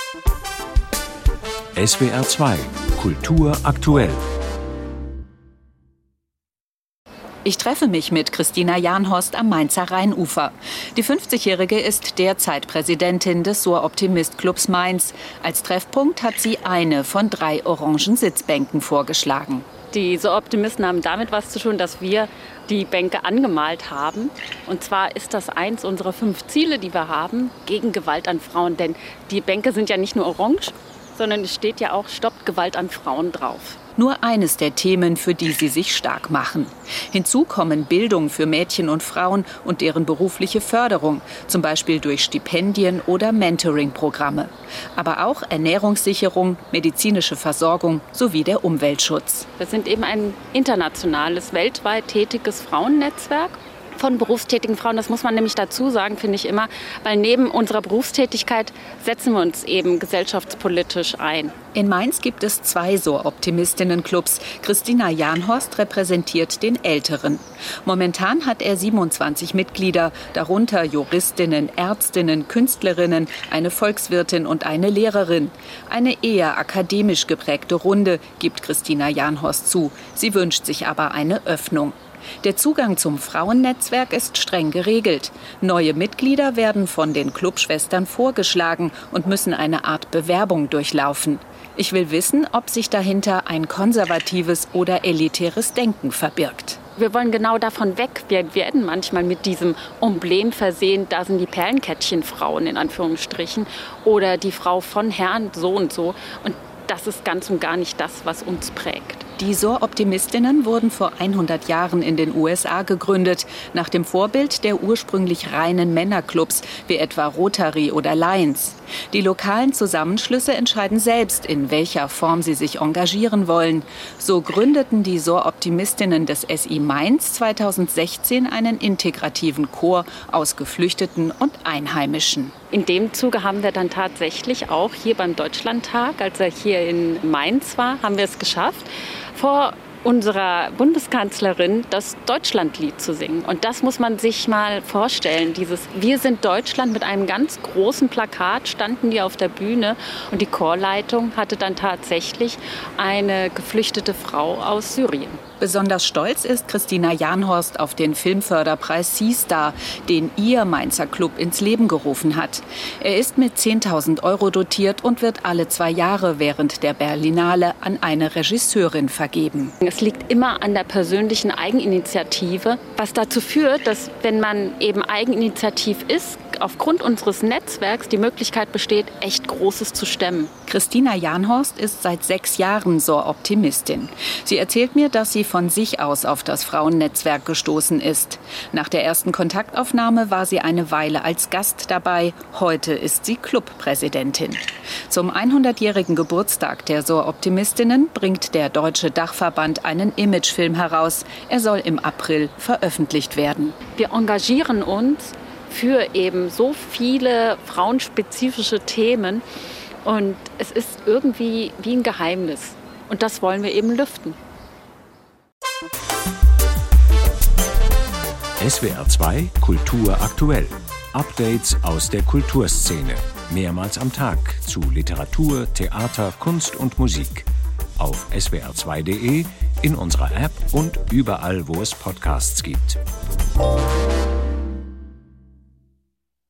SWR 2 Kultur aktuell. Ich treffe mich mit Christina Janhorst am Mainzer Rheinufer. Die 50-Jährige ist derzeit Präsidentin des SOR-Optimist-Clubs Mainz. Als Treffpunkt hat sie eine von 3 orangen Sitzbänken vorgeschlagen. Die SOR-Optimisten haben damit was zu tun, dass wir die Bänke angemalt haben. Und zwar ist das eins unserer 5 Ziele, die wir haben, gegen Gewalt an Frauen. Denn die Bänke sind ja nicht nur orange, sondern es steht ja auch Stoppt Gewalt an Frauen drauf. Nur eines der Themen, für die sie sich stark machen. Hinzu kommen Bildung für Mädchen und Frauen und deren berufliche Förderung, zum Beispiel durch Stipendien oder Mentoring-Programme. Aber auch Ernährungssicherung, medizinische Versorgung sowie der Umweltschutz. Wir sind eben ein internationales, weltweit tätiges Frauennetzwerk von berufstätigen Frauen. Das muss man nämlich dazu sagen, finde ich immer, weil neben unserer Berufstätigkeit setzen wir uns eben gesellschaftspolitisch ein. In Mainz gibt es 2 SOR-Optimistinnen-Clubs. Christina Janhorst repräsentiert den älteren. Momentan hat er 27 Mitglieder, darunter Juristinnen, Ärztinnen, Künstlerinnen, eine Volkswirtin und eine Lehrerin. Eine eher akademisch geprägte Runde, gibt Christina Janhorst zu. Sie wünscht sich aber eine Öffnung. Der Zugang zum Frauennetzwerk ist streng geregelt. Neue Mitglieder werden von den Clubschwestern vorgeschlagen und müssen eine Art Bewerbung durchlaufen. Ich will wissen, ob sich dahinter ein konservatives oder elitäres Denken verbirgt. Wir wollen genau davon weg. Wir werden manchmal mit diesem Emblem versehen, da sind die Perlenkettchenfrauen in Anführungsstrichen oder die Frau von Herrn so und so. Und das ist ganz und gar nicht das, was uns prägt. Die SOR-Optimistinnen wurden vor 100 Jahren in den USA gegründet, nach dem Vorbild der ursprünglich reinen Männerclubs, wie etwa Rotary oder Lions. Die lokalen Zusammenschlüsse entscheiden selbst, in welcher Form sie sich engagieren wollen. So gründeten die SOR-Optimistinnen des SI Mainz 2016 einen integrativen Chor aus Geflüchteten und Einheimischen. In dem Zuge haben wir dann tatsächlich auch hier beim Deutschlandtag, als er hier in Mainz war, haben wir es geschafft, vor unserer Bundeskanzlerin das Deutschlandlied zu singen. Und das muss man sich mal vorstellen. Dieses Wir sind Deutschland mit einem ganz großen Plakat standen die auf der Bühne. Und die Chorleitung hatte dann tatsächlich eine geflüchtete Frau aus Syrien. Besonders stolz ist Christina Janhorst auf den Filmförderpreis SeaStar, den ihr Mainzer Club ins Leben gerufen hat. Er ist mit 10.000 € dotiert und wird alle 2 Jahre während der Berlinale an eine Regisseurin vergeben. Es liegt immer an der persönlichen Eigeninitiative, was dazu führt, dass, wenn man eben eigeninitiativ ist, aufgrund unseres Netzwerks die Möglichkeit besteht, echt Großes zu stemmen. Christina Janhorst ist seit 6 Jahren SOR-Optimistin. Sie erzählt mir, dass sie von sich aus auf das Frauennetzwerk gestoßen ist. Nach der ersten Kontaktaufnahme war sie eine Weile als Gast dabei. Heute ist sie Clubpräsidentin. Zum 100-jährigen Geburtstag der SOR-Optimistinnen bringt der Deutsche Dachverband einen Imagefilm heraus. Er soll im April veröffentlicht werden. Wir engagieren uns für eben so viele frauenspezifische Themen. Und es ist irgendwie wie ein Geheimnis. Und das wollen wir eben lüften. SWR 2 Kultur aktuell. Updates aus der Kulturszene. Mehrmals am Tag zu Literatur, Theater, Kunst und Musik. Auf swr2.de, in unserer App und überall, wo es Podcasts gibt.